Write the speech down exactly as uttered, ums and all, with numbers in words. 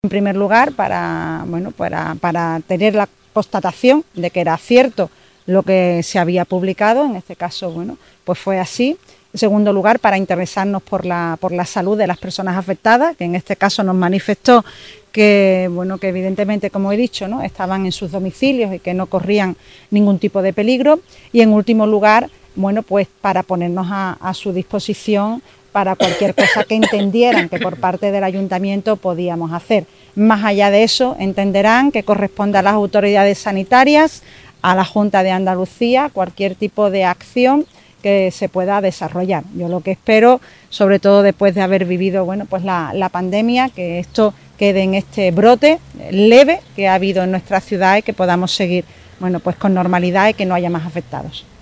En primer lugar, para, bueno, para, para tener la constatación de que era cierto lo que se había publicado, en este caso, bueno, pues fue así. En segundo lugar, para interesarnos por la, por la salud de las personas afectadas, que en este caso nos manifestó que, bueno, que evidentemente, como he dicho, ¿no?, estaban en sus domicilios y que no corrían ningún tipo de peligro. Y en último lugar, bueno, pues para ponernos a, a su disposición para cualquier cosa que entendieran que por parte del ayuntamiento podíamos hacer. Más allá de eso, entenderán que corresponde a las autoridades sanitarias, a la Junta de Andalucía, cualquier tipo de acción que se pueda desarrollar. Yo lo que espero, sobre todo después de haber vivido, bueno, pues la, la pandemia, que esto quede en este brote leve que ha habido en nuestra ciudad y que podamos seguir, bueno, pues con normalidad y que no haya más afectados.